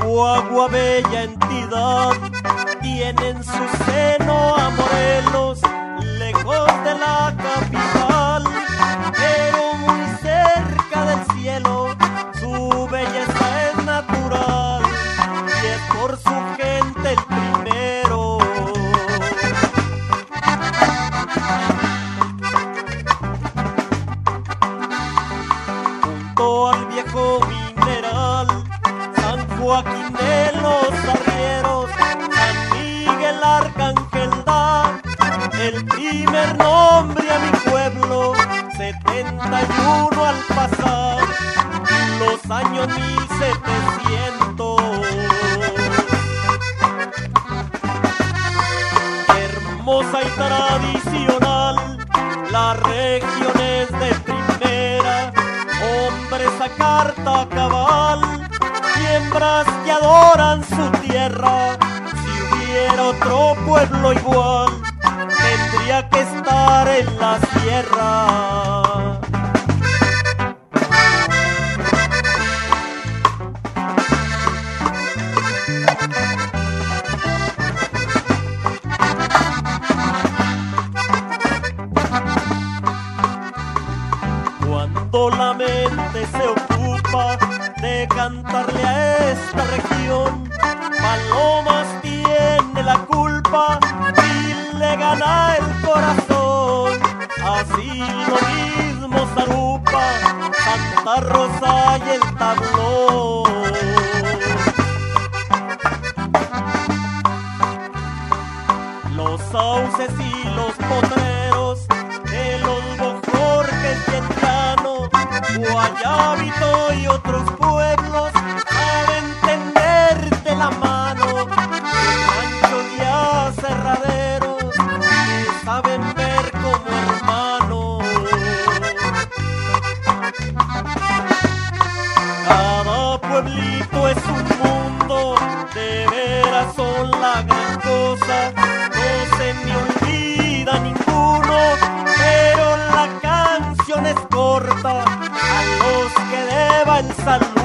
Chihuahua, bella entidad, tiene en su seno a Morelos, lejos de la capital, pero muy cerca del cielo, su belleza es natural, y es por su gente el primero. Junto al viejo mineral, San Joaquín de los Arrieros, San Miguel Arcángel da el primer nombre a mi pueblo, 71 al pasar los años 1700. Hermosa y tradicional, la región es de primera, hombres a carta cabal, siembras que adoran su tierra. Si hubiera otro pueblo igual, tendría que estar en la sierra. Cuando la mente se ocupa de cantarle a esta región, Palomas tiene la culpa y le gana el corazón. Así lo mismo Zarupa, Santa Rosa y el Tablón. Los sauces y los potreros de los Bojorques y el Llano, Guayabito y otros pueblos saben tenderte la mano, ranchos y aserraderos que saben ver como hermanos. Cada pueblito es un mundo, de veras son la gran cosa, no se me olvida ninguno, pero la canción es corta, a los que deba el saludo.